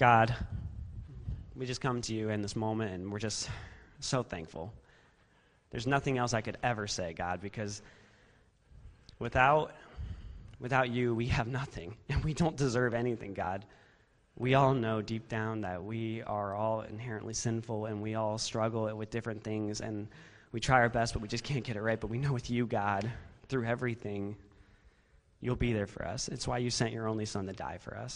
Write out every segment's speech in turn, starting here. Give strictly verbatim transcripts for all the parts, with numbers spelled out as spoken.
God, we just come to you in this moment, and we're just so thankful. There's nothing else I could ever say, God, because without without you, we have nothing, and we don't deserve anything, God. We all know deep down that we are all inherently sinful, and we all struggle with different things, and we try our best, but we just can't get it right. But we know with you, God, through everything, you'll be there for us. It's why you sent your only son to die for us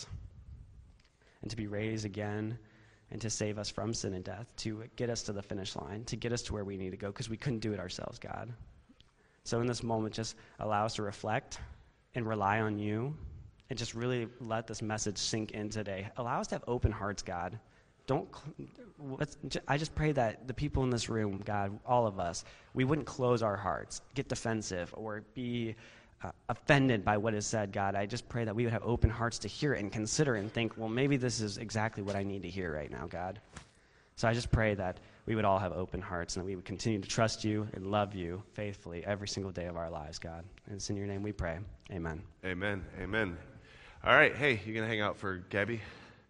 and to be raised again and to save us from sin and death, to get us to the finish line, to get us to where we need to go, because we couldn't do it ourselves, God. So in this moment, just allow us to reflect and rely on you, and just really let this message sink in today. Allow us to have open hearts, God. Don't. Let's, I just pray that the people in this room, God, all of us, we wouldn't close our hearts, get defensive, or be uh, offended by what is said, God. I just pray that we would have open hearts to hear it and consider it and think, well, maybe this is exactly what I need to hear right now, God. So I just pray that we would all have open hearts and that we would continue to trust you and love you faithfully every single day of our lives, God. And it's in your name we pray. Amen. Amen. Amen. All right. Hey, you going to hang out for Gabby?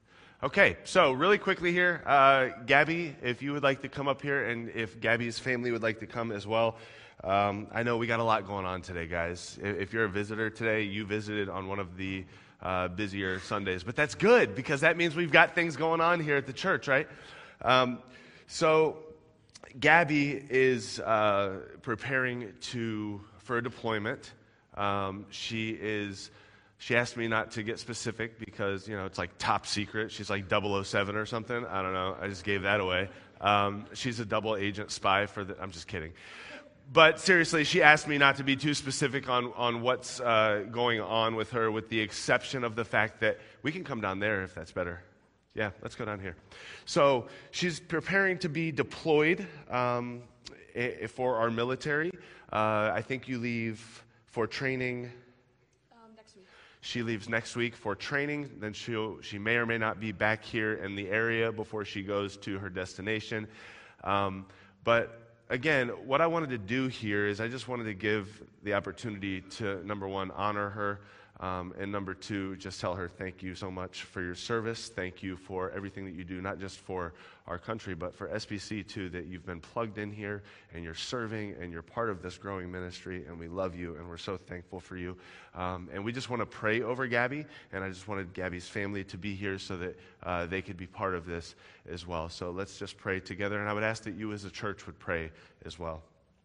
Okay. So really quickly here, uh, Gabby, if you would like to come up here, and if Gabby's family would like to come as well. Um, I know we got a lot going on today, guys. If, if you're a visitor today, you visited on one of the uh, busier Sundays. But that's good, because that means we've got things going on here at the church, right? Um, so Gabby is uh, preparing to for a deployment. Um, she is. She asked me not to get specific because, you know, it's like top secret. She's like double oh seven or something. I don't know. I just gave that away. Um, she's a double agent spy for the. I'm just kidding. But seriously, she asked me not to be too specific on on what's uh, going on with her, with the exception of the fact that we can come down there if that's better. Yeah, let's go down here. So she's preparing to be deployed um, I- for our military. Uh, I think you leave for training. Um, next week. She leaves next week for training. Then she'll she may or may not be back here in the area before she goes to her destination. Um, but again, what I wanted to do here is I just wanted to give the opportunity to, number one, honor her. Um, and number two, just tell her thank you so much for your service. Thank you for everything that you do, not just for our country, but for S B C too, that you've been plugged in here and you're serving and you're part of this growing ministry, and we love you and we're so thankful for you. Um, and we just want to pray over Gabby, and I just wanted Gabby's family to be here so that uh, they could be part of this as well. So let's just pray together, and I would ask that you as a church would pray as well.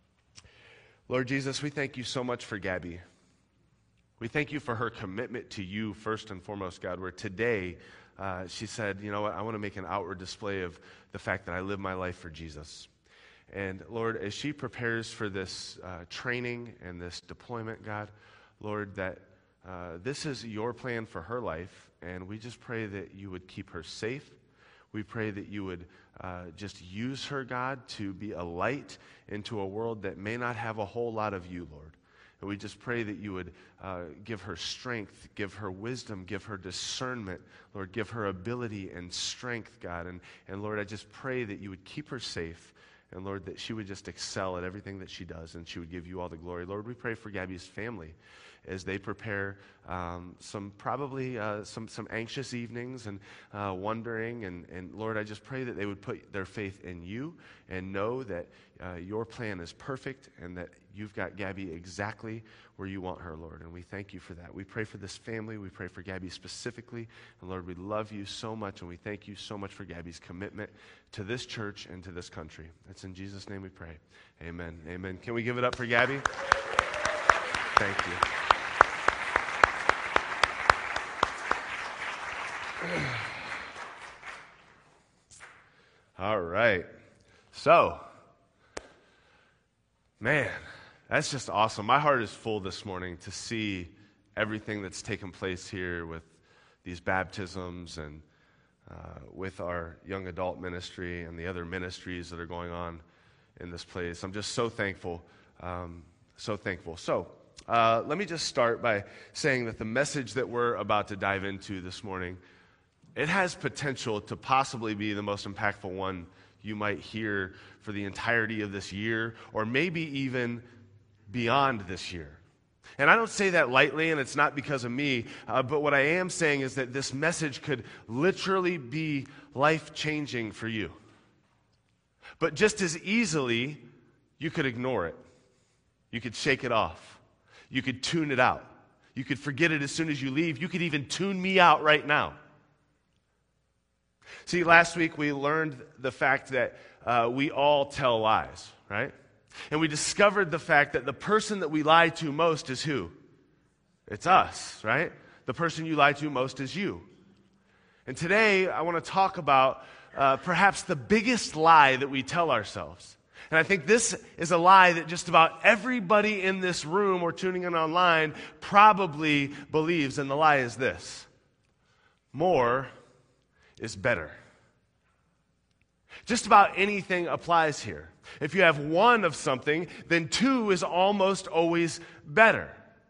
Lord Jesus, we thank you so much for Gabby. We thank you for her commitment to you first and foremost, God, where today uh, she said, you know what, I want to make an outward display of the fact that I live my life for Jesus. And Lord, as she prepares for this uh, training and this deployment, God, Lord, that uh, this is your plan for her life, and we just pray that you would keep her safe. We pray that you would uh, just use her, God, to be a light into a world that may not have a whole lot of you, Lord. And we just pray that you would uh, give her strength, give her wisdom, give her discernment, Lord, give her ability and strength, God. And, and Lord, I just pray that you would keep her safe, and Lord, that she would just excel at everything that she does, and she would give you all the glory. Lord, we pray for Gabby's family as they prepare um, some probably uh, some some anxious evenings and uh, wondering. And, and Lord, I just pray that they would put their faith in you and know that uh, your plan is perfect and that you've got Gabby exactly where you want her, Lord. And we thank you for that. We pray for this family. We pray for Gabby specifically. And Lord, we love you so much, and we thank you so much for Gabby's commitment to this church and to this country. It's in Jesus' name we pray. Amen. Amen. Can we give it up for Gabby? Thank you. All right. So, man, that's just awesome. My heart is full this morning to see everything that's taken place here with these baptisms and uh, with our young adult ministry and the other ministries that are going on in this place. I'm just so thankful, um, so thankful. So, uh, let me just start by saying that the message that we're about to dive into this morning, it has potential to possibly be the most impactful one you might hear for the entirety of this year, or maybe even beyond this year. And I don't say that lightly, and it's not because of me, uh, but what I am saying is that this message could literally be life-changing for you. But just as easily, you could ignore it. You could shake it off. You could tune it out. You could forget it as soon as you leave. You could even tune me out right now. See, last week we learned the fact that uh, we all tell lies, right? And we discovered the fact that the person that we lie to most is who? It's us, right? The person you lie to most is you. And today I want to talk about uh, perhaps the biggest lie that we tell ourselves. And I think this is a lie that just about everybody in this room or tuning in online probably believes. And the lie is this: more is better. Just about anything applies here. If you have one of something, then two is almost always better.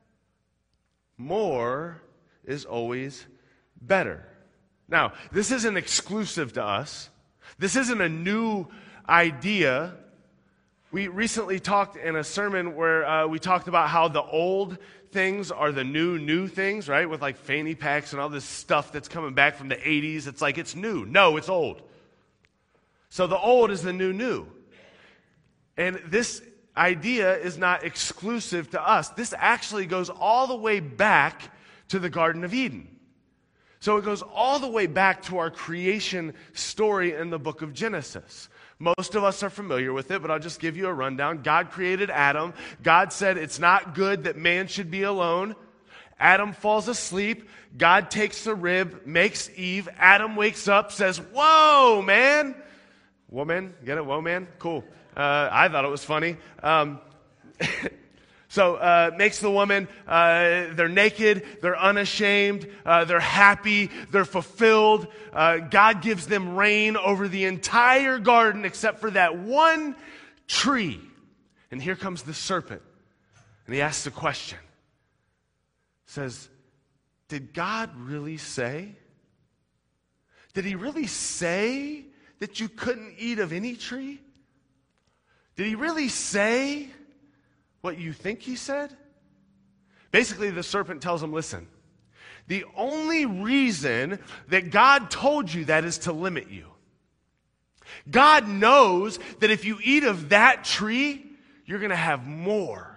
More is always better. Now, this isn't exclusive to us. This isn't a new idea. We recently talked in a sermon where uh, we talked about how the old things are the new, new things, right? With like fanny packs and all this stuff that's coming back from the eighties. It's like it's new. No, it's old. So the old is the new, new. And this idea is not exclusive to us. This actually goes all the way back to the Garden of Eden. So it goes all the way back to our creation story in the book of Genesis. Most of us are familiar with it, but I'll just give you a rundown. God created Adam. God said it's not good that man should be alone. Adam falls asleep. God takes the rib, makes Eve. Adam wakes up, says, "Whoa, man." Woman, get it? Whoa, man? Cool. Uh, I thought it was funny. Um, so uh, makes the woman, uh, they're naked, they're unashamed, uh, they're happy, they're fulfilled. Uh, God gives them reign over the entire garden except for that one tree. And here comes the serpent. And he asks a question. Says, did God really say? Did he really say that you couldn't eat of any tree? Did he really say what you think he said? Basically, the serpent tells him, listen, the only reason that God told you that is to limit you. God knows that if you eat of that tree, you're going to have more.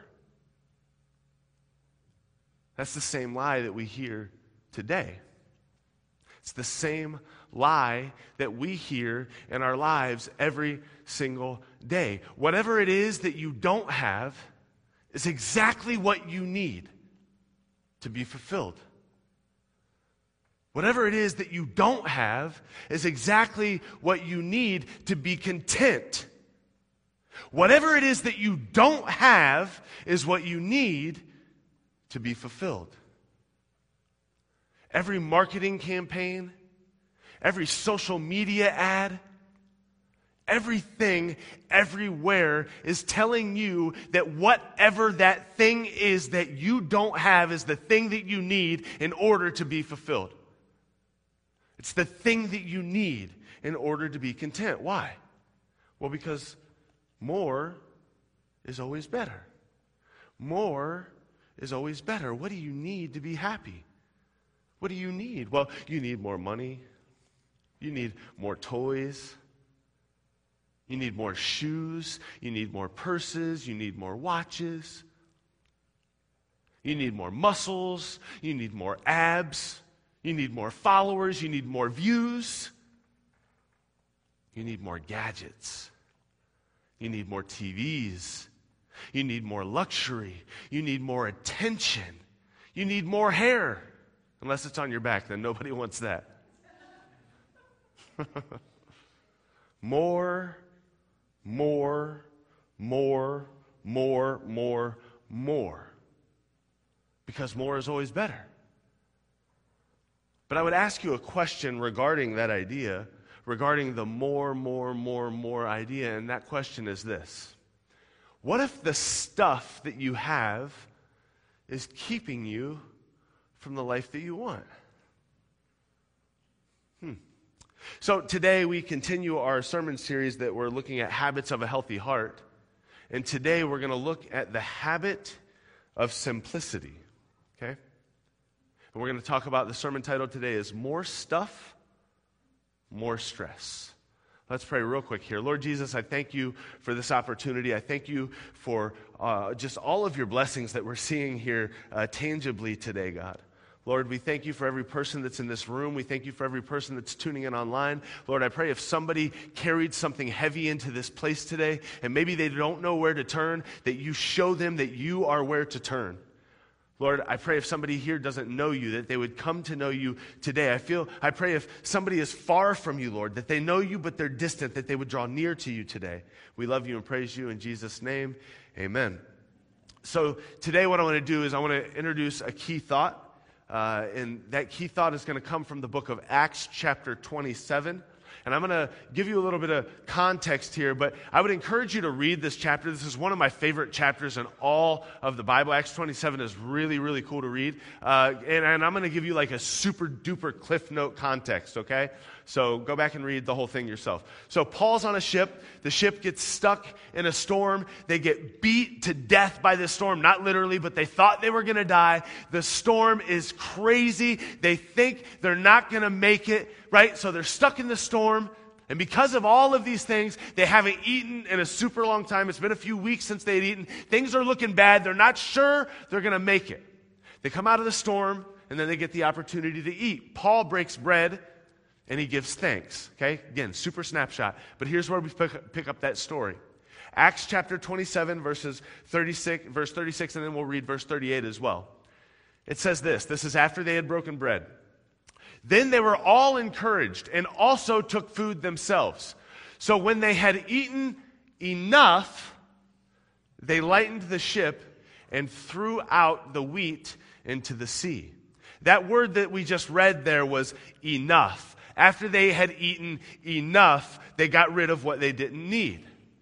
That's the same lie that we hear today. It's the same lie that we hear in our lives every single day. Whatever it is that you don't have is exactly what you need to be fulfilled. Whatever it is that you don't have is exactly what you need to be content. Whatever it is that you don't have is what you need to be fulfilled. Every marketing campaign, every social media ad, everything, everywhere is telling you that whatever that thing is that you don't have is the thing that you need in order to be fulfilled. It's the thing that you need in order to be content. Why? Well, because more is always better. More is always better. What do you need to be happy? What do you need? Well, you need more money. You need more toys. You need more shoes. You need more purses. You need more watches. You need more muscles. You need more abs. You need more followers. You need more views. You need more gadgets. You need more T Vs. You need more luxury. You need more attention. You need more hair. Unless it's on your back, then nobody wants that. More, more, more, more, more, more. Because more is always better. But I would ask you a question regarding that idea, regarding the more, more, more, more idea, and that question is this. What if the stuff that you have is keeping you from the life that you want? Hmm. So today we continue our sermon series that we're looking at habits of a healthy heart. And today we're going to look at the habit of simplicity, okay? And we're going to talk about, the sermon title today is More Stuff, More Stress. Let's pray real quick here. Lord Jesus, I thank you for this opportunity. I thank you for uh, just all of your blessings that we're seeing here uh, tangibly today, God. Lord, we thank you for every person that's in this room. We thank you for every person that's tuning in online. Lord, I pray if somebody carried something heavy into this place today, and maybe they don't know where to turn, that you show them that you are where to turn. Lord, I pray if somebody here doesn't know you, that they would come to know you today. I feel, I pray if somebody is far from you, Lord, that they know you but they're distant, that they would draw near to you today. We love you and praise you in Jesus' name. Amen. So today what I want to do is I want to introduce a key thought. Uh, and that key thought is going to come from the book of Acts chapter twenty-seven. And I'm going to give you a little bit of context here, but I would encourage you to read this chapter. This is one of my favorite chapters in all of the Bible. Acts twenty-seven is really, really cool to read. Uh, and, and I'm going to give you like a super duper cliff note context, okay? So go back and read the whole thing yourself. So Paul's on a ship. The ship gets stuck in a storm. They get beat to death by this storm. Not literally, but they thought they were going to die. The storm is crazy. They think they're not going to make it, right? So they're stuck in the storm. And because of all of these things, they haven't eaten in a super long time. It's been a few weeks since they had eaten. Things are looking bad. They're not sure they're going to make it. They come out of the storm, and then they get the opportunity to eat. Paul breaks bread, and he gives thanks, okay? Again, super snapshot. But here's where we pick, pick up that story. Acts chapter twenty-seven, verses thirty-six, verse thirty-six, and then we'll read verse thirty-eight as well. It says this. This is after they had broken bread. Then they were all encouraged and also took food themselves. So when they had eaten enough, they lightened the ship and threw out the wheat into the sea. That word that we just read there was enough. After they had eaten enough, they got rid of what they didn't need.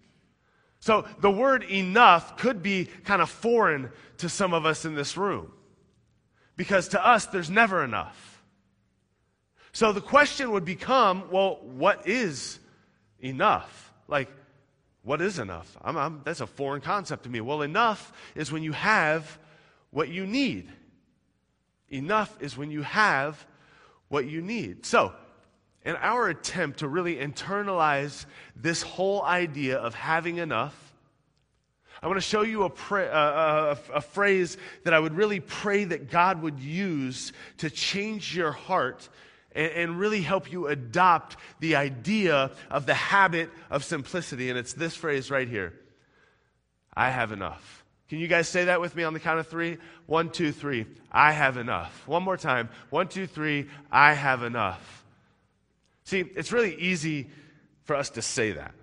So the word enough could be kind of foreign to some of us in this room, because to us, there's never enough. So the question would become, well, what is enough? Like, what is enough? I'm, I'm, that's a foreign concept to me. Well, enough is when you have what you need. Enough is when you have what you need. So, in our attempt to really internalize this whole idea of having enough, I want to show you a, pra- uh, a, a phrase that I would really pray that God would use to change your heart and, and really help you adopt the idea of the habit of simplicity. And it's this phrase right here. I have enough. Can you guys say that with me on the count of three? One, two, three. I have enough. One more time. One, two, three. I have enough. See, it's really easy for us to say that.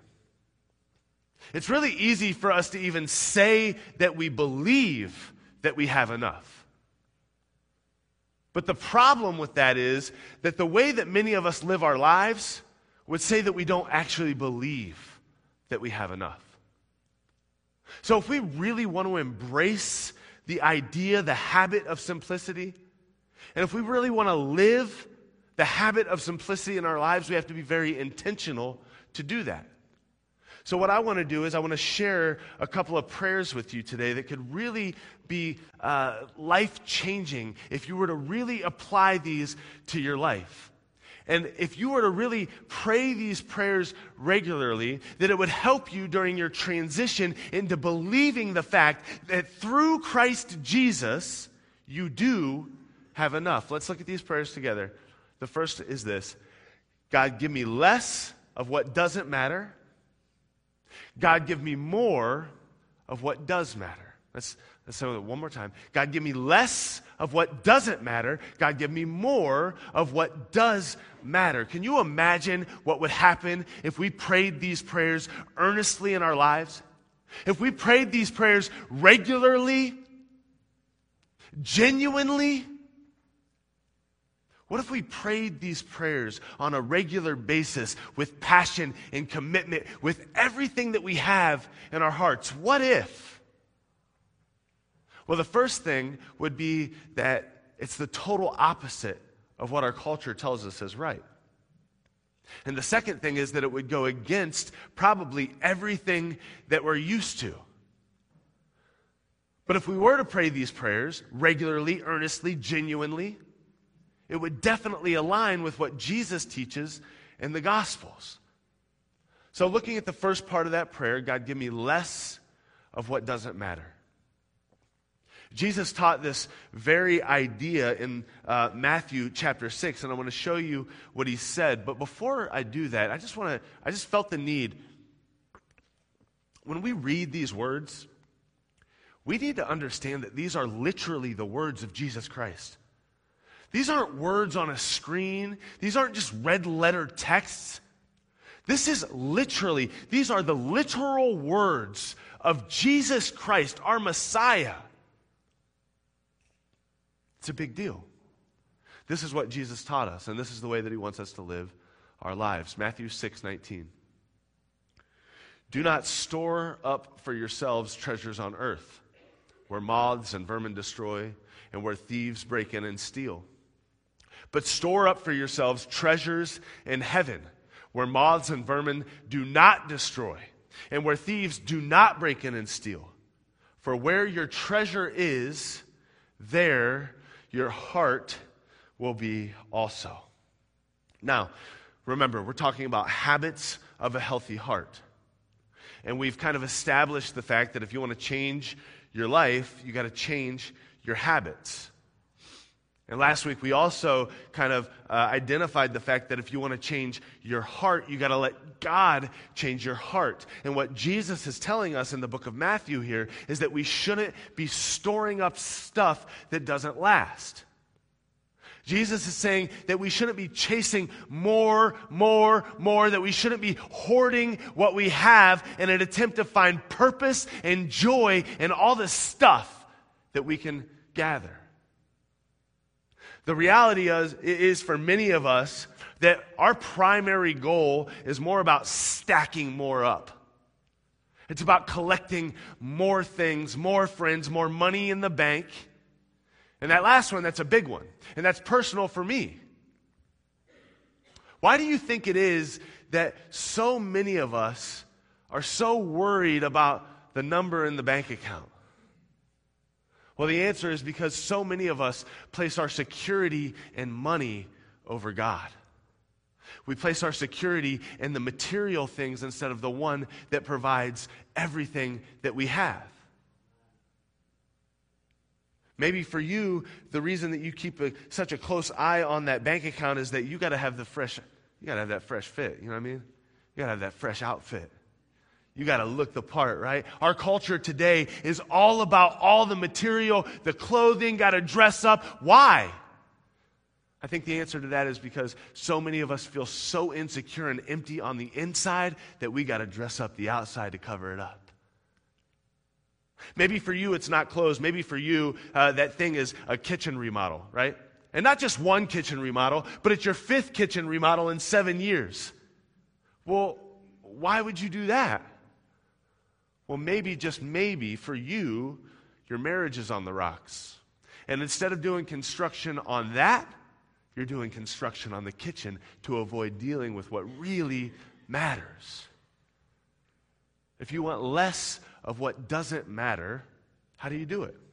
It's really easy for us to even say that we believe that we have enough. But the problem with that is that the way that many of us live our lives would say that we don't actually believe that we have enough. So if we really want to embrace the idea, the habit of simplicity, and if we really want to live the habit of simplicity in our lives, we have to be very intentional to do that. So what I want to do is I want to share a couple of prayers with you today that could really be uh, life-changing if you were to really apply these to your life. And if you were to really pray these prayers regularly, that it would help you during your transition into believing the fact that through Christ Jesus, you do have enough. Let's look at these prayers together. The first is this. God, give me less of what doesn't matter. God, give me more of what does matter. Let's, let's say it one more time. God, give me less of what doesn't matter. God, give me more of what does matter. Can you imagine what would happen if we prayed these prayers earnestly in our lives? If we prayed these prayers regularly, genuinely? What if we prayed these prayers on a regular basis with passion and commitment, with everything that we have in our hearts? What if? Well, the first thing would be that it's the total opposite of what our culture tells us is right. And the second thing is that it would go against probably everything that we're used to. But if we were to pray these prayers regularly, earnestly, genuinely, it would definitely align with what Jesus teaches in the Gospels. So looking at the first part of that prayer, God, give me less of what doesn't matter. Jesus taught this very idea in uh, Matthew chapter six, and I want to show you what he said. But before I do that, I just want to, I just felt the need. When we read these words, we need to understand that these are literally the words of Jesus Christ. These aren't words on a screen. These aren't just red letter texts. This is literally, these are the literal words of Jesus Christ, our Messiah. It's a big deal. This is what Jesus taught us, and this is the way that he wants us to live our lives. Matthew six nineteen. Do not store up for yourselves treasures on earth, where moths and vermin destroy, and where thieves break in and steal. But store up for yourselves treasures in heaven, where moths and vermin do not destroy, and where thieves do not break in and steal. For where your treasure is, there your heart will be also. Now, remember, we're talking about habits of a healthy heart. And we've kind of established the fact that if you want to change your life, you got to change your habits. And last week we also kind of uh, identified the fact that if you want to change your heart, you got to let God change your heart. And what Jesus is telling us in the book of Matthew here is that we shouldn't be storing up stuff that doesn't last. Jesus is saying that we shouldn't be chasing more, more, more, that we shouldn't be hoarding what we have in an attempt to find purpose and joy in all the stuff that we can gather. The reality is, is for many of us that our primary goal is more about stacking more up. It's about collecting more things, more friends, more money in the bank. And that last one, that's a big one. And that's personal for me. Why do you think it is that so many of us are so worried about the number in the bank account? Well, the answer is because so many of us place our security in money over God. We place our security in the material things instead of the one that provides everything that we have. Maybe for you, the reason that you keep a, such a close eye on that bank account is that you got to have the fresh, you got to have that fresh fit. You know what I mean? You got to have that fresh outfit. You got to look the part, right? Our culture today is all about all the material, the clothing, got to dress up. Why? I think the answer to that is because so many of us feel so insecure and empty on the inside that we got to dress up the outside to cover it up. Maybe for you it's not clothes. Maybe for you uh, that thing is a kitchen remodel, right? And not just one kitchen remodel, but it's your fifth kitchen remodel in seven years. Well, why would you do that? Well, maybe, just maybe, for you, your marriage is on the rocks. And instead of doing construction on that, you're doing construction on the kitchen to avoid dealing with what really matters. If you want less of what doesn't matter, how do you do it?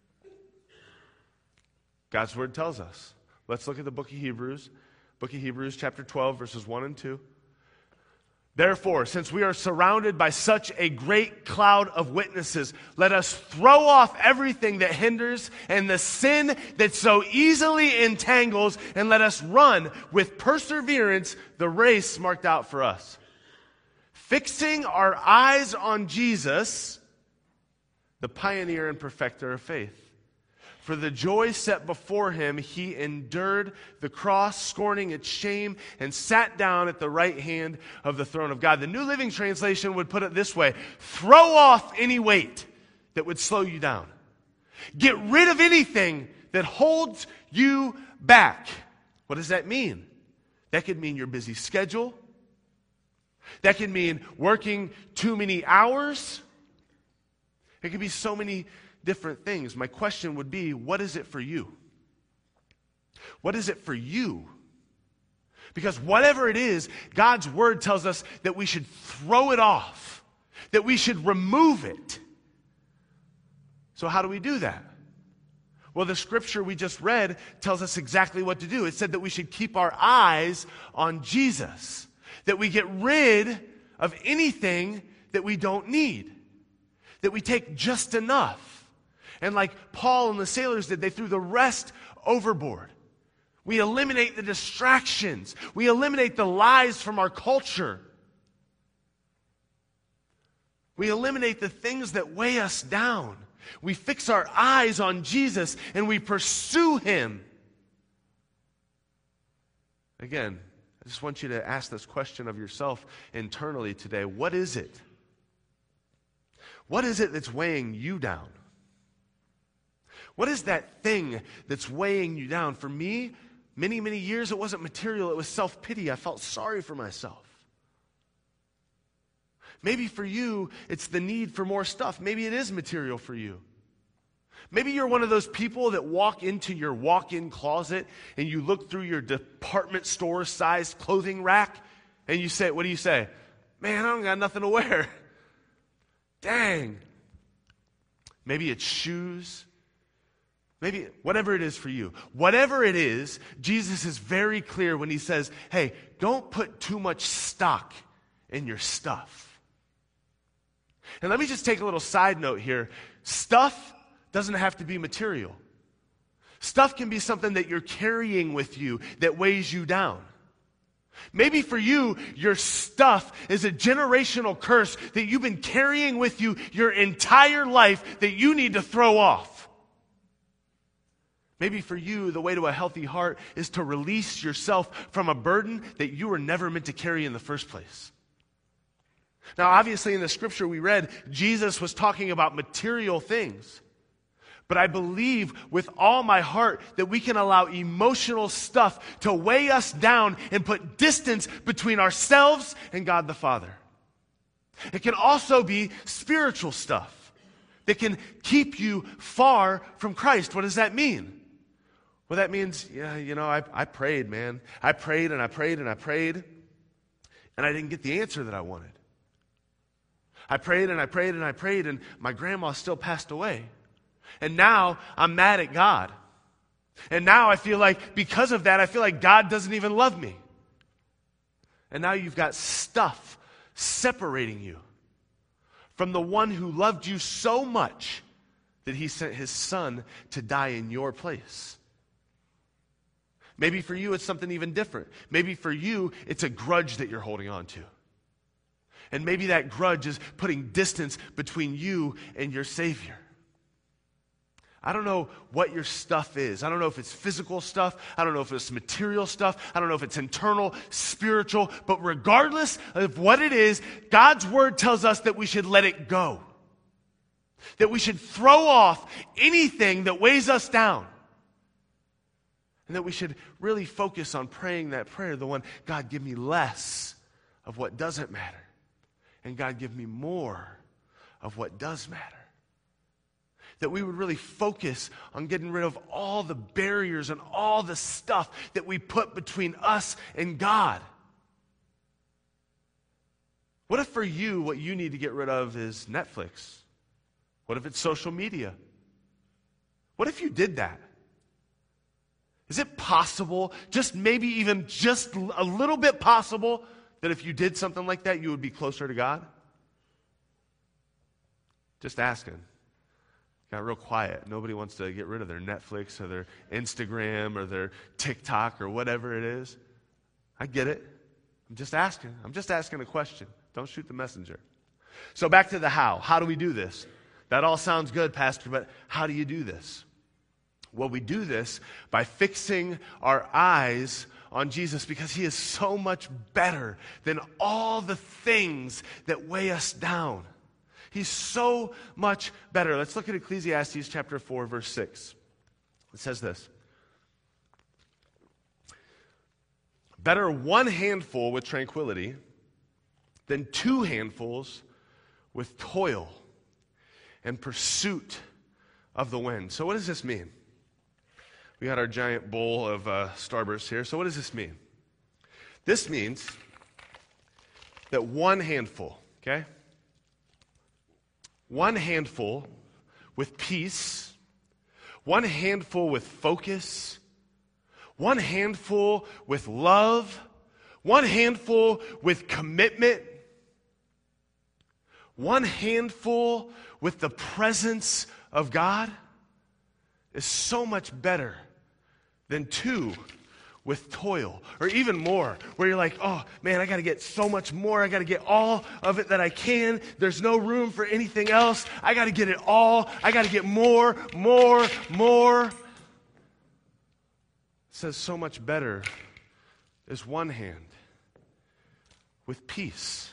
God's Word tells us. Let's look at the book of Hebrews. Book of Hebrews, chapter twelve, verses one and two. Therefore, since we are surrounded by such a great cloud of witnesses, let us throw off everything that hinders and the sin that so easily entangles, and let us run with perseverance the race marked out for us. Fixing our eyes on Jesus, the pioneer and perfecter of faith. For the joy set before him, he endured the cross, scorning its shame, and sat down at the right hand of the throne of God. The New Living Translation would put it this way: throw off any weight that would slow you down. Get rid of anything that holds you back. What does that mean? That could mean your busy schedule. That could mean working too many hours. It could be so many different things. My question would be, what is it for you? What is it for you? Because whatever it is, God's Word tells us that we should throw it off, that we should remove it. So how do we do that? Well, the scripture we just read tells us exactly what to do. It said that we should keep our eyes on Jesus, that we get rid of anything that we don't need, that we take just enough. And like Paul and the sailors did, they threw the rest overboard. We eliminate the distractions. We eliminate the lies from our culture. We eliminate the things that weigh us down. We fix our eyes on Jesus and we pursue him. Again, I just want you to ask this question of yourself internally today. What is it? What is it that's weighing you down? What is that thing that's weighing you down? For me, many, many years, it wasn't material. It was self-pity. I felt sorry for myself. Maybe for you, it's the need for more stuff. Maybe it is material for you. Maybe you're one of those people that walk into your walk-in closet and you look through your department store-sized clothing rack and you say, what do you say? Man, I don't got nothing to wear. Dang. Maybe it's shoes. Maybe whatever it is for you. Whatever it is, Jesus is very clear when he says, hey, don't put too much stock in your stuff. And let me just take a little side note here. Stuff doesn't have to be material. Stuff can be something that you're carrying with you that weighs you down. Maybe for you, your stuff is a generational curse that you've been carrying with you your entire life that you need to throw off. Maybe for you, the way to a healthy heart is to release yourself from a burden that you were never meant to carry in the first place. Now, obviously, in the scripture we read, Jesus was talking about material things. But I believe with all my heart that we can allow emotional stuff to weigh us down and put distance between ourselves and God the Father. It can also be spiritual stuff that can keep you far from Christ. What does that mean? Well, that means, yeah, you know, I, I prayed, man. I prayed and I prayed and I prayed, and I didn't get the answer that I wanted. I prayed and I prayed and I prayed, and my grandma still passed away. And now I'm mad at God. And now I feel like, because of that, I feel like God doesn't even love me. And now you've got stuff separating you from the one who loved you so much that he sent his son to die in your place. Maybe for you it's something even different. Maybe for you it's a grudge that you're holding on to. And maybe that grudge is putting distance between you and your Savior. I don't know what your stuff is. I don't know if it's physical stuff. I don't know if it's material stuff. I don't know if it's internal, spiritual. But regardless of what it is, God's word tells us that we should let it go. That we should throw off anything that weighs us down. And that we should really focus on praying that prayer, the one, God, give me less of what doesn't matter. And God, give me more of what does matter. That we would really focus on getting rid of all the barriers and all the stuff that we put between us and God. What if for you, what you need to get rid of is Netflix? What if it's social media? What if you did that? Is it possible, just maybe even just a little bit possible, that if you did something like that, you would be closer to God? Just asking. Got real quiet. Nobody wants to get rid of their Netflix or their Instagram or their TikTok or whatever it is. I get it. I'm just asking. I'm just asking a question. Don't shoot the messenger. So back to the how. How do we do this? That all sounds good, Pastor, but how do you do this? Well, we do this by fixing our eyes on Jesus, because he is so much better than all the things that weigh us down. He's so much better. Let's look at Ecclesiastes chapter four, verse six. It says this. Better one handful with tranquility than two handfuls with toil and pursuit of the wind. So what does this mean? We got our giant bowl of uh, Starburst here. So what does this mean? This means that one handful, okay? One handful with peace, one handful with focus, one handful with love, one handful with commitment, one handful with the presence of God is so much better than two with toil, or even more, where you're like, oh man, I got to get so much more. I got to get all of it that I can. There's no room for anything else. I got to get it all. I got to get more, more, more. It says so much better is one hand with peace,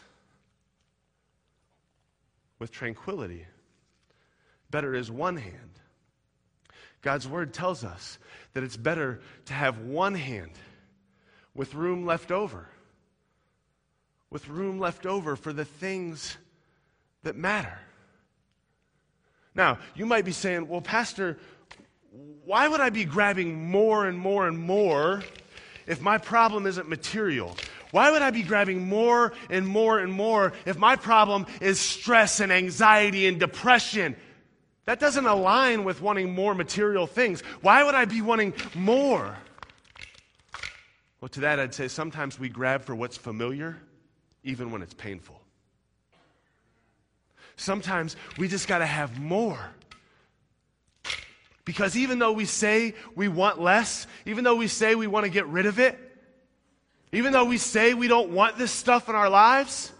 with tranquility. Better is one hand. God's word tells us that it's better to have one hand with room left over, with room left over for the things that matter. Now, you might be saying, well, Pastor, why would I be grabbing more and more and more if my problem isn't material? Why would I be grabbing more and more and more if my problem is stress and anxiety and depression? That doesn't align with wanting more material things. Why would I be wanting more? Well, to that I'd say sometimes we grab for what's familiar, even when it's painful. Sometimes we just got to have more. Because even though we say we want less, even though we say we want to get rid of it, even though we say we don't want this stuff in our lives,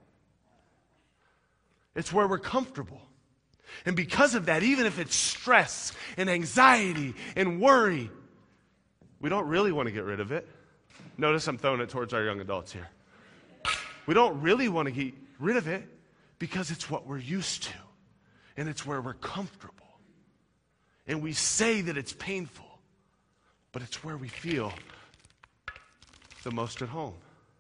it's where we're comfortable. And because of that, even if it's stress and anxiety and worry, we don't really want to get rid of it. Notice I'm throwing it towards our young adults here. We don't really want to get rid of it because it's what we're used to. And it's where we're comfortable. And we say that it's painful, but it's where we feel the most at home.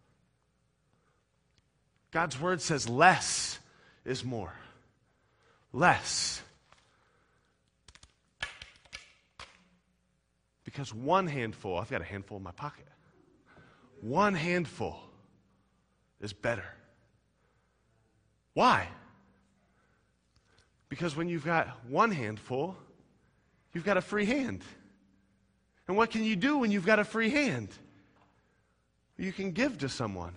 God's word says less is more. Less. Because one handful, I've got a handful in my pocket. One handful is better. Why? Because when you've got one handful, you've got a free hand. And what can you do when you've got a free hand? You can give to someone.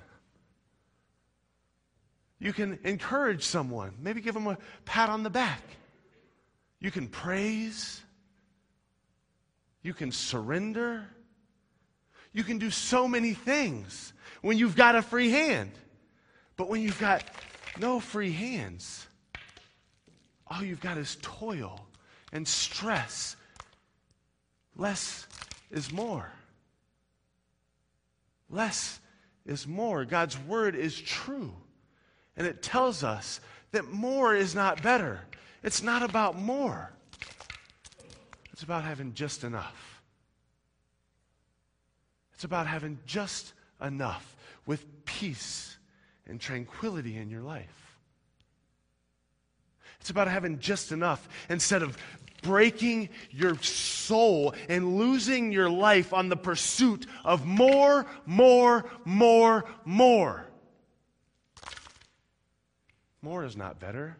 You can encourage someone. Maybe give them a pat on the back. You can praise. You can surrender. You can do so many things when you've got a free hand. But when you've got no free hands, all you've got is toil and stress. Less is more. Less is more. God's word is true. And it tells us that more is not better. It's not about more. It's about having just enough. It's about having just enough with peace and tranquility in your life. It's about having just enough instead of breaking your soul and losing your life on the pursuit of more, more, more, more. More is not better.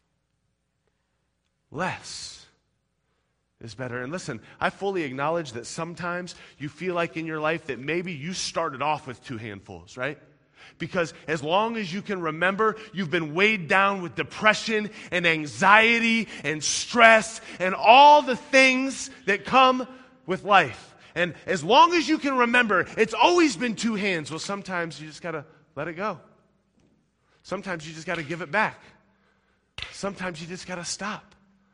Less is better. And listen, I fully acknowledge that sometimes you feel like in your life that maybe you started off with two handfuls, right? Because as long as you can remember, you've been weighed down with depression and anxiety and stress and all the things that come with life. And as long as you can remember, it's always been two hands. Well, sometimes you just got to let it go. Sometimes you just got to give it back. Sometimes you just got to stop.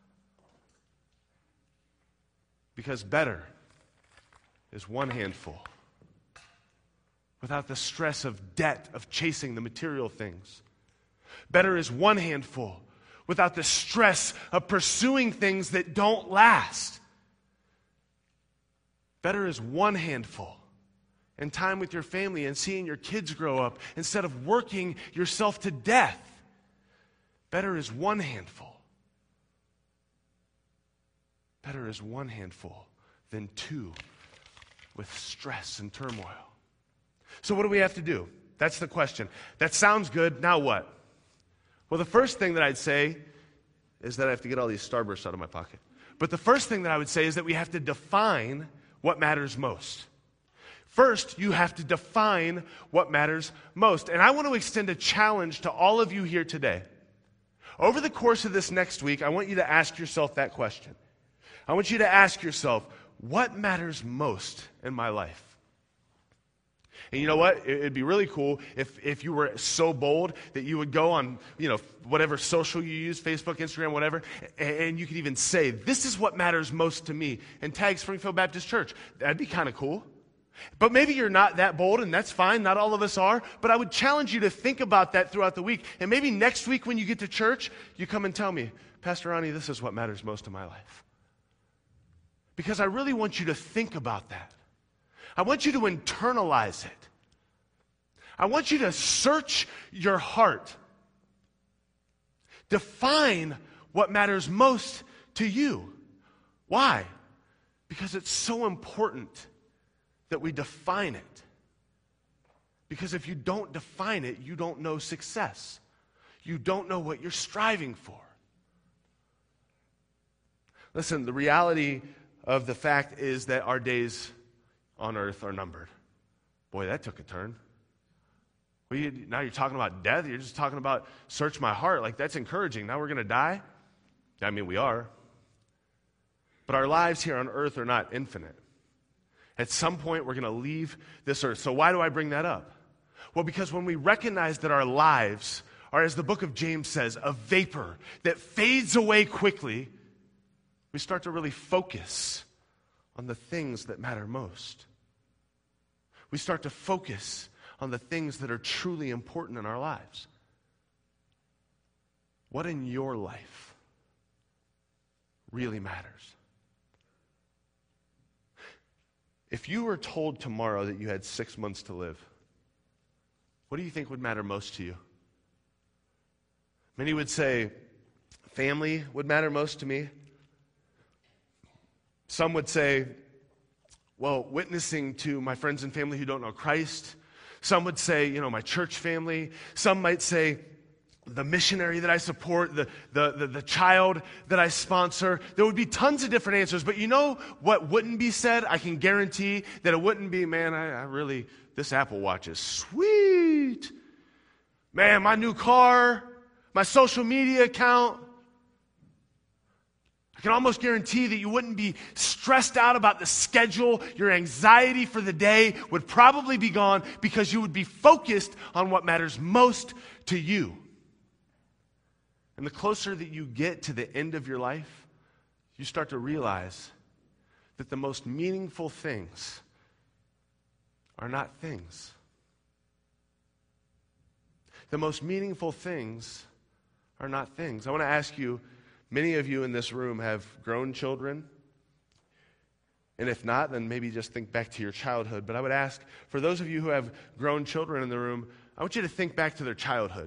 Because better is one handful without the stress of debt, of chasing the material things. Better is one handful without the stress of pursuing things that don't last. Better is one handful and time with your family and seeing your kids grow up instead of working yourself to death. Better is one handful. Better is one handful than two with stress and turmoil. So what do we have to do? That's the question. That sounds good. Now what? Well, the first thing that I'd say is that I have to get all these Starbursts out of my pocket. But the first thing that I would say is that we have to define what matters most. First, you have to define what matters most. And I want to extend a challenge to all of you here today. Over the course of this next week, I want you to ask yourself that question. I want you to ask yourself, what matters most in my life? And you know what? It'd be really cool if, if you were so bold that you would go on, you know, whatever social you use, Facebook, Instagram, whatever, and, and you could even say, this is what matters most to me, and tag Springfield Baptist Church. That'd be kind of cool. But maybe you're not that bold, and that's fine. Not all of us are. But I would challenge you to think about that throughout the week. And maybe next week when you get to church, you come and tell me, Pastor Ronnie, this is what matters most in my life. Because I really want you to think about that. I want you to internalize it. I want you to search your heart. Define what matters most to you. Why? Because it's so important that we define it. Because if you don't define it, you don't know success. You don't know what you're striving for. Listen, the reality of the fact is that our days on earth are numbered. Boy, that took a turn. Well, you, now you're talking about death. You're just talking about search my heart. Like, that's encouraging. Now we're going to die? I mean, we are. But our lives here on earth are not infinite. At some point, we're going to leave this earth. So why do I bring that up? Well, because when we recognize that our lives are, as the book of James says, a vapor that fades away quickly, we start to really focus on the things that matter most. We start to focus on the things that are truly important in our lives. What in your life really matters? If you were told tomorrow that you had six months to live, what do you think would matter most to you? Many would say, family would matter most to me. Some would say, well, witnessing to my friends and family who don't know Christ. Some would say, you know, my church family. Some might say, the missionary that I support, the, the, the, the child that I sponsor. There would be tons of different answers, but you know what wouldn't be said? I can guarantee that it wouldn't be, man, I, I really, this Apple Watch is sweet. Man, my new car, my social media account. I can almost guarantee that you wouldn't be stressed out about the schedule. Your anxiety for the day would probably be gone because you would be focused on what matters most to you. And the closer that you get to the end of your life, you start to realize that the most meaningful things are not things. The most meaningful things are not things. I want to ask you, many of you in this room have grown children. And if not, then maybe just think back to your childhood. But I would ask, for those of you who have grown children in the room, I want you to think back to their childhood.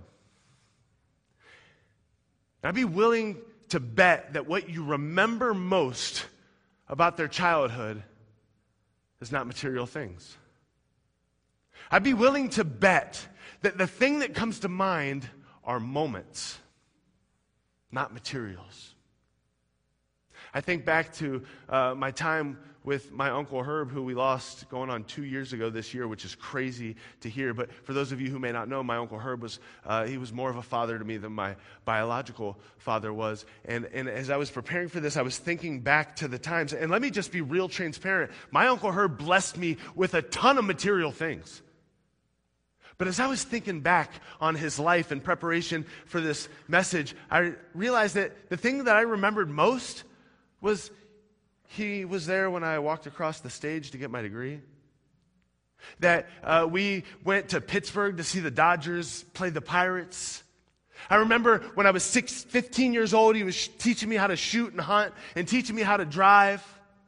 I'd be willing to bet that what you remember most about their childhood is not material things. I'd be willing to bet that the thing that comes to mind are moments, not materials. I think back to uh, my time with my Uncle Herb, who we lost going on two years ago this year, which is crazy to hear. But for those of you who may not know, my Uncle Herb was, uh, he was more of a father to me than my biological father was. And, and as I was preparing for this, I was thinking back to the times. And let me just be real transparent. My Uncle Herb blessed me with a ton of material things. But as I was thinking back on his life in preparation for this message, I realized that the thing that I remembered most was he was there when I walked across the stage to get my degree. That uh, we went to Pittsburgh to see the Dodgers play the Pirates. I remember when I was six, fifteen years old, he was sh- teaching me how to shoot and hunt and teaching me how to drive.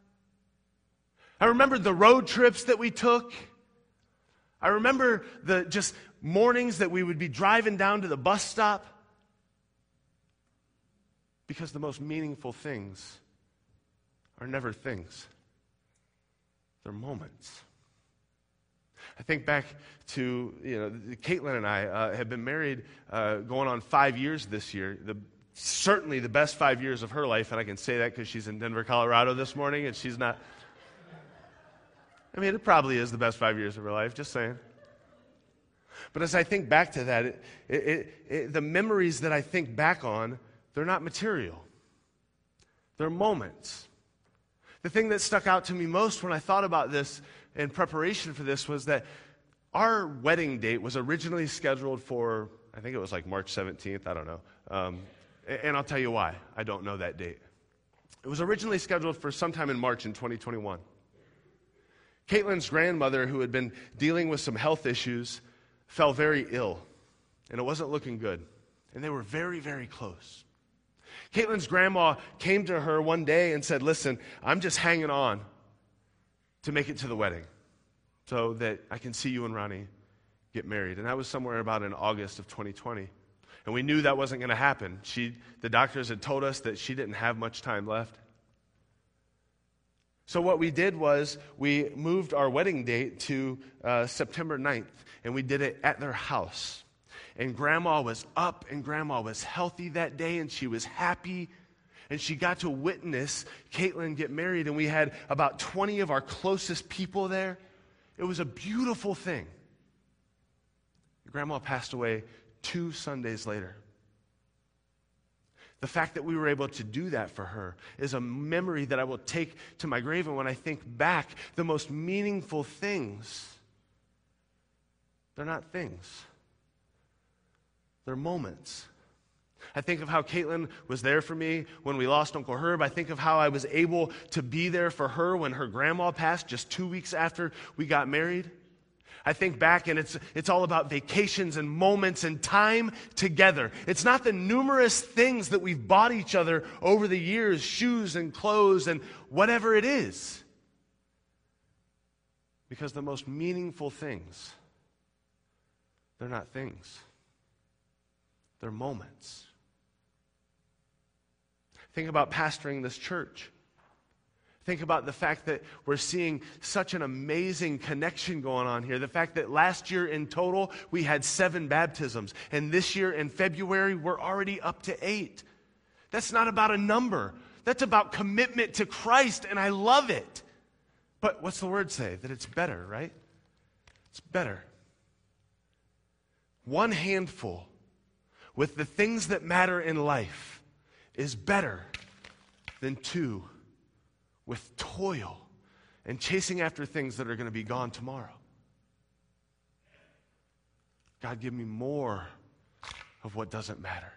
I remember the road trips that we took. I remember the just mornings that we would be driving down to the bus stop. Because the most meaningful things are never things. They're moments. I think back to, you know, Caitlin and I uh, have been married uh, going on five years this year. The certainly the best five years of her life, and I can say that because she's in Denver, Colorado this morning, and she's not. I mean, it probably is the best five years of her life, just saying. But as I think back to that, it, it, it, it, the memories that I think back on, they're not material. They're moments. The thing that stuck out to me most when I thought about this in preparation for this was that our wedding date was originally scheduled for, I think it was like March seventeenth, I don't know. Um, and I'll tell you why. I don't know that date. It was originally scheduled for sometime in March in twenty twenty-one. Caitlin's grandmother, who had been dealing with some health issues, fell very ill, and it wasn't looking good. And they were very, very close. Caitlin's grandma came to her one day and said, listen, I'm just hanging on to make it to the wedding so that I can see you and Ronnie get married. And that was somewhere about in August of twenty twenty. And we knew that wasn't going to happen. She, the doctors had told us that she didn't have much time left. So what we did was we moved our wedding date to uh, September ninth, and we did it at their house. And Grandma was up, and Grandma was healthy that day, and she was happy, and she got to witness Caitlin get married, and we had about twenty of our closest people there. It was a beautiful thing. Grandma passed away two Sundays later. The fact that we were able to do that for her is a memory that I will take to my grave. And when I think back, the most meaningful things, they're not things. They're moments. I think of how Caitlin was there for me when we lost Uncle Herb. I think of how I was able to be there for her when her grandma passed just two weeks after we got married. I think back, and it's it's all about vacations and moments and time together. It's not the numerous things that we've bought each other over the years, shoes and clothes and whatever it is. Because the most meaningful things, they're not things. They're moments. Think about pastoring this church. Think about the fact that we're seeing such an amazing connection going on here. The fact that last year in total, we had seven baptisms. And this year in February, we're already up to eight. That's not about a number. That's about commitment to Christ, and I love it. But what's the word say? That it's better, right? It's better. One handful with the things that matter in life is better than two with toil and chasing after things that are going to be gone tomorrow. God, give me more of what doesn't matter.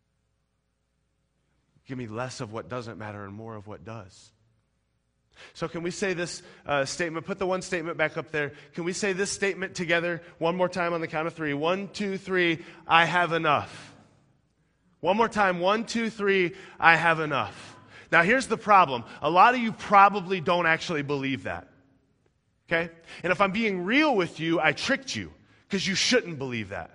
Give me less of what doesn't matter and more of what does. So can we say this uh, statement? Put the one statement back up there. Can we say this statement together one more time on the count of three? One, two, three, I have enough. One more time. One, two, three, I have enough. Now, here's the problem. A lot of you probably don't actually believe that. Okay? And if I'm being real with you, I tricked you because you shouldn't believe that.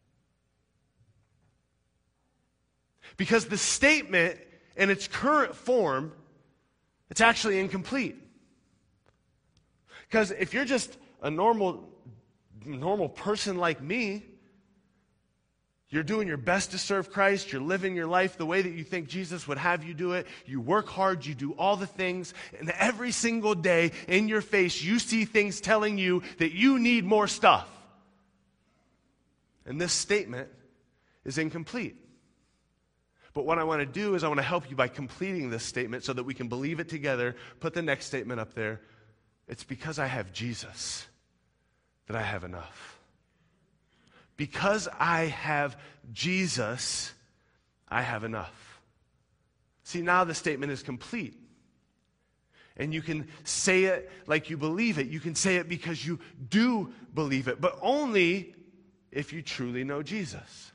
Because the statement in its current form, it's actually incomplete. Because if you're just a normal, normal person like me, you're doing your best to serve Christ. You're living your life the way that you think Jesus would have you do it. You work hard. You do all the things. And every single day in your face, you see things telling you that you need more stuff. And this statement is incomplete. But what I want to do is I want to help you by completing this statement so that we can believe it together. Put the next statement up there. It's because I have Jesus that I have enough. Because I have Jesus, I have enough. See, now the statement is complete. And you can say it like you believe it. You can say it because you do believe it, but only if you truly know Jesus.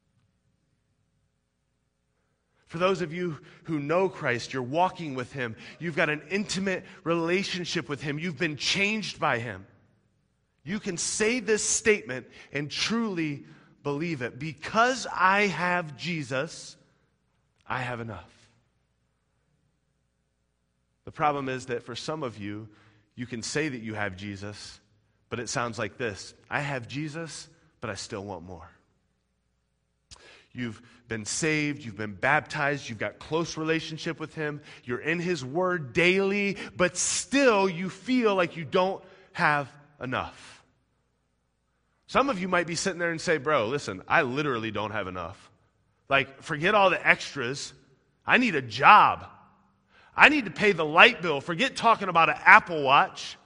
For those of you who know Christ, you're walking with Him. You've got an intimate relationship with Him. You've been changed by Him. You can say this statement and truly believe it. Because I have Jesus, I have enough. The problem is that for some of you, you can say that you have Jesus, but it sounds like this. I have Jesus, but I still want more. You've been saved, you've been baptized, you've got close relationship with him, you're in his word daily, but still you feel like you don't have enough. Some of you might be sitting there and say, bro, listen, I literally don't have enough. Like, forget all the extras. I need a job. I need to pay the light bill. Forget talking about an Apple Watch.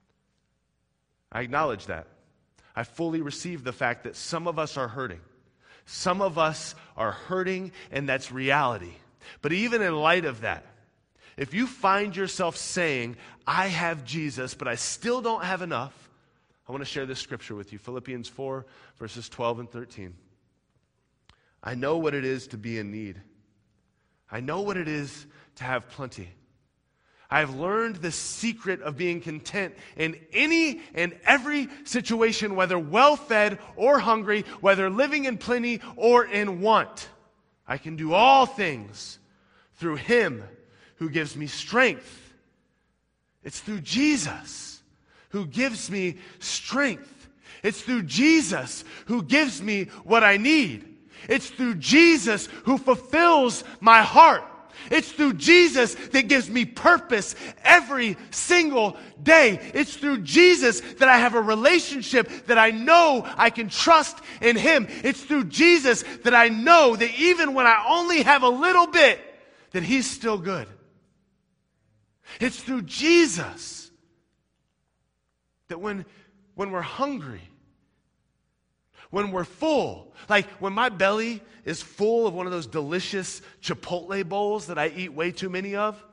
I acknowledge that. I fully receive the fact that some of us are hurting. Some of us are hurting, and that's reality. But even in light of that, if you find yourself saying, I have Jesus, but I still don't have enough, I want to share this scripture with you. Philippians four, verses twelve and thirteen. I know what it is to be in need. I know what it is to have plenty. I have learned the secret of being content in any and every situation, whether well-fed or hungry, whether living in plenty or in want. I can do all things through him who gives me strength. It's through Jesus who gives me strength. It's through Jesus who gives me what I need. It's through Jesus who fulfills my heart. It's through Jesus that gives me purpose every single day. It's through Jesus that I have a relationship that I know I can trust in him. It's through Jesus that I know that even when I only have a little bit, that he's still good. It's through Jesus that when, when we're hungry, when we're full, like when my belly is full of one of those delicious Chipotle bowls that I eat way too many of,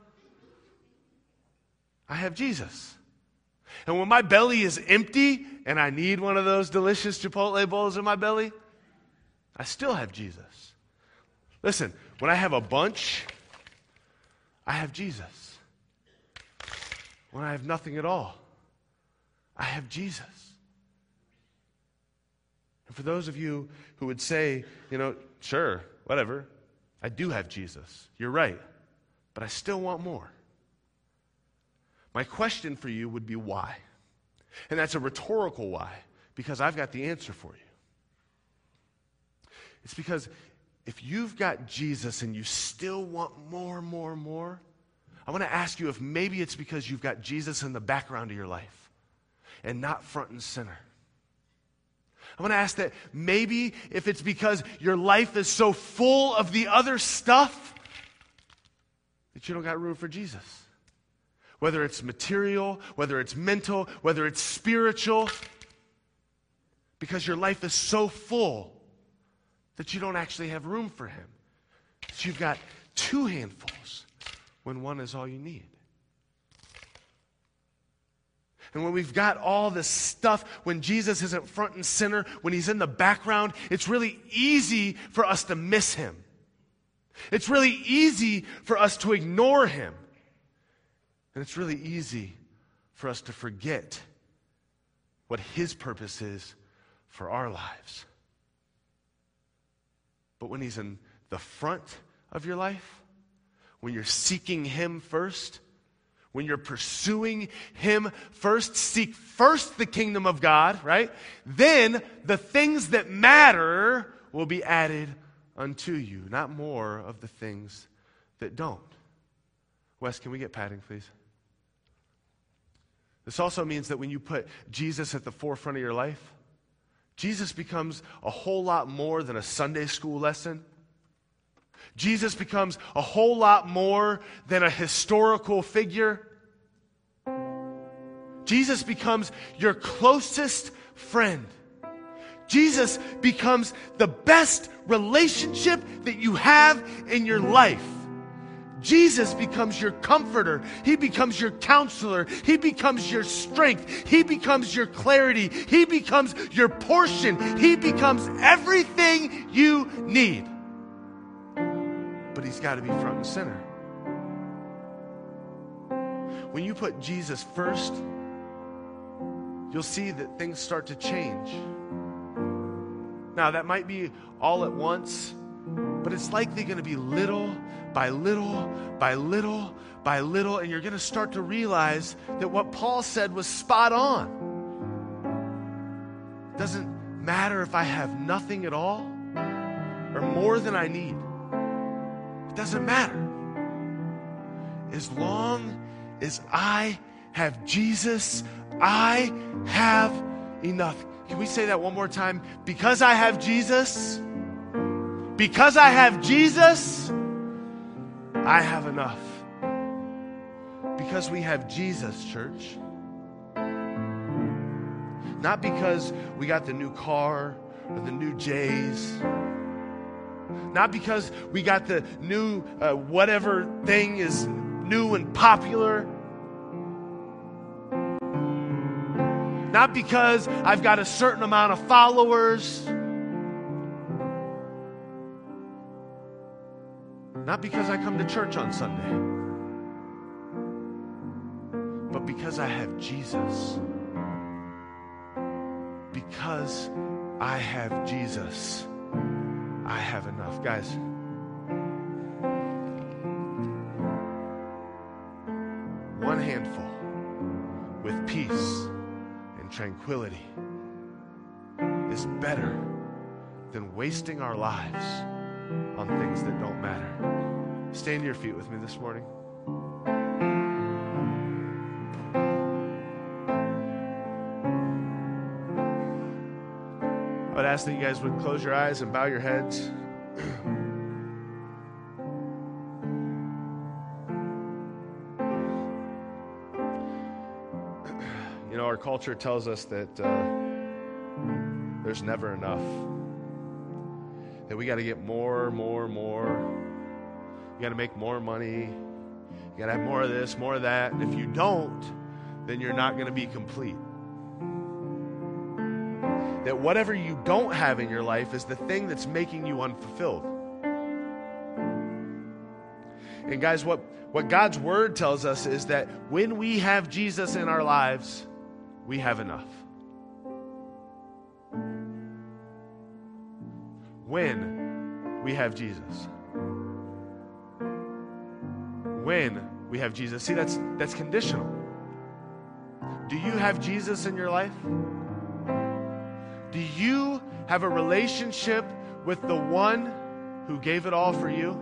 I have Jesus. And when my belly is empty and I need one of those delicious Chipotle bowls in my belly, I still have Jesus. Listen, when I have a bunch, I have Jesus. When I have nothing at all, I have Jesus. And for those of you who would say, you know, sure, whatever, I do have Jesus. You're right. But I still want more. My question for you would be why? And that's a rhetorical why, because I've got the answer for you. It's because if you've got Jesus and you still want more, more, more, I want to ask you if maybe it's because you've got Jesus in the background of your life and not front and center. I want to ask that maybe if it's because your life is so full of the other stuff that you don't got room for Jesus. Whether it's material, whether it's mental, whether it's spiritual, because your life is so full that you don't actually have room for him. That you've got two handfuls when one is all you need. And when we've got all this stuff, when Jesus isn't front and center, when he's in the background, it's really easy for us to miss him. It's really easy for us to ignore him. And it's really easy for us to forget what his purpose is for our lives. But when he's in the front of your life, when you're seeking him first, when you're pursuing him first, seek first the kingdom of God, right? Then the things that matter will be added unto you, not more of the things that don't. Wes, can we get padding, please? This also means that when you put Jesus at the forefront of your life, Jesus becomes a whole lot more than a Sunday school lesson. Jesus becomes a whole lot more than a historical figure. Jesus becomes your closest friend. Jesus becomes the best relationship that you have in your life. Jesus becomes your comforter. He becomes your counselor. He becomes your strength. He becomes your clarity. He becomes your portion. He becomes everything you need. But he's got to be front and center. When you put Jesus first, you'll see that things start to change. Now, that might be all at once, but it's likely going to be little by little by little by little, and you're going to start to realize that what Paul said was spot on. It doesn't matter if I have nothing at all. or more than I need. It doesn't matter. As long as I have Jesus, I have enough. Can we say that one more time? Because I have Jesus, because I have Jesus, I have enough. Because we have Jesus, church. Not because we got the new car or the new J's. Not because we got the new uh, whatever thing is new and popular. Not because I've got a certain amount of followers. Not because I come to church on Sunday. But because I have Jesus. Because I have Jesus, I have enough. Guys, one handful with peace and tranquility is better than wasting our lives on things that don't matter. Stand to your feet with me this morning. I would ask that you guys would close your eyes and bow your heads. You know, our culture tells us that uh, there's never enough. That we got to get more, more, more. You got to make more money. You got to have more of this, more of that. And if you don't, then you're not going to be complete. That whatever you don't have in your life is the thing that's making you unfulfilled. And guys, what, what God's word tells us is that when we have Jesus in our lives, we have enough. When we have Jesus. When we have Jesus. See, that's that's conditional. Do you have Jesus in your life? Do you have a relationship with the one who gave it all for you?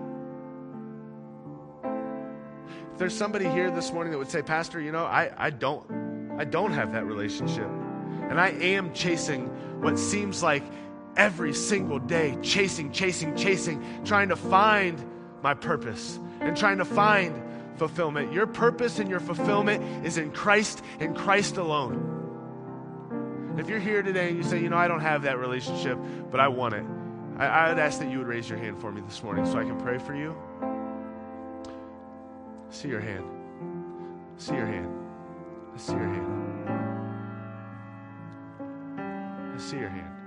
If there's somebody here this morning that would say, Pastor, you know, I, I don't I don't have that relationship. And I am chasing what seems like every single day, chasing, chasing, chasing, trying to find my purpose and trying to find fulfillment. Your purpose and your fulfillment is in Christ and Christ alone. If you're here today and you say, you know, I don't have that relationship, but I want it, I, I would ask that you would raise your hand for me this morning so I can pray for you. See your hand. See your hand. I see your hand. I see your hand.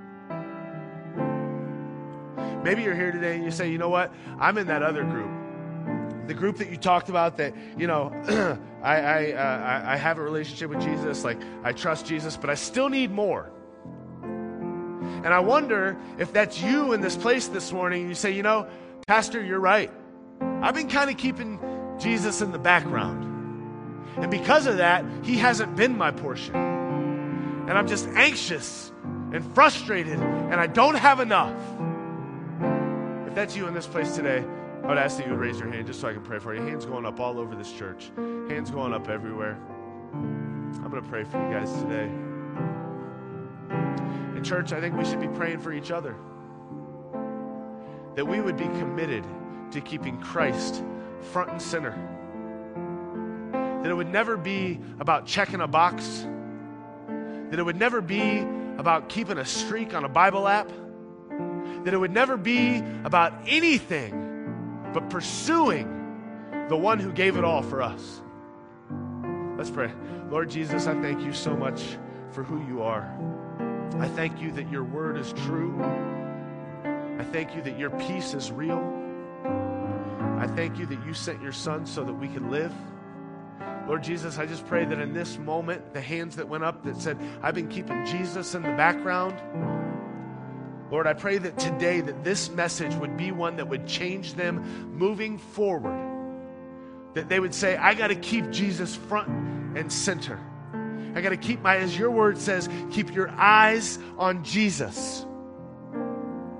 Maybe you're here today and you say, you know what? I'm in that other group. The group that you talked about that, you know, I I, uh, I have a relationship with Jesus, like I trust Jesus, but I still need more. And I wonder if that's you in this place this morning. You say, you know, Pastor, you're right. I've been kind of keeping Jesus in the background. And because of that, he hasn't been my portion. And I'm just anxious and frustrated, and I don't have enough. If that's you in this place today, I would ask that you would raise your hand just so I can pray for you. Hands going up all over this church. Hands going up everywhere. I'm going to pray for you guys today. In church, I think we should be praying for each other. That we would be committed to keeping Christ front and center. That it would never be about checking a box. That it would never be about keeping a streak on a Bible app. That it would never be about anything but pursuing the one who gave it all for us. Let's pray. Lord Jesus, I thank you so much for who you are. I thank you that your word is true. I thank you that your peace is real. I thank you that you sent your son so that we could live. Lord Jesus, I just pray that in this moment, the hands that went up that said, I've been keeping Jesus in the background, Lord, I pray that today that this message would be one that would change them moving forward. That they would say, I got to keep Jesus front and center. I got to keep my, as your word says, keep your eyes on Jesus.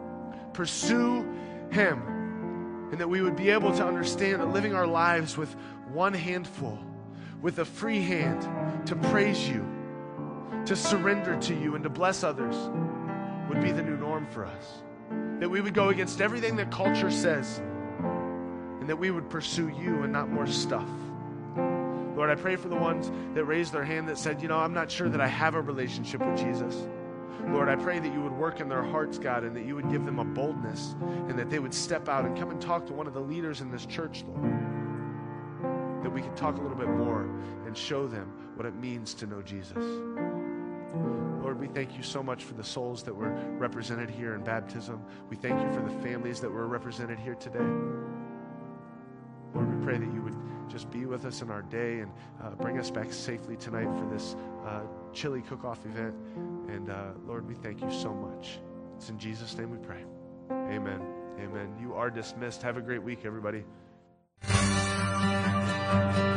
pursue him, and that we would be able to understand that living our lives with one handful, with a free hand to praise you, to surrender to you, and to bless others would be the new norm for us. That we would go against everything that culture says, and that we would pursue you and not more stuff. Lord, I pray for the ones that raised their hand that said, you know, I'm not sure that I have a relationship with Jesus. Lord, I pray that you would work in their hearts, God, and that you would give them a boldness, and that they would step out and come and talk to one of the leaders in this church, Lord. That we could talk a little bit more and show them what it means to know Jesus. Lord, we thank you so much for the souls that were represented here in baptism. We thank you for the families that were represented here today. Lord, we pray that you would just be with us in our day and uh, bring us back safely tonight for this uh, chili cook-off event. And uh, Lord, we thank you so much. It's in Jesus' name we pray. Amen. Amen. You are dismissed. Have a great week, everybody.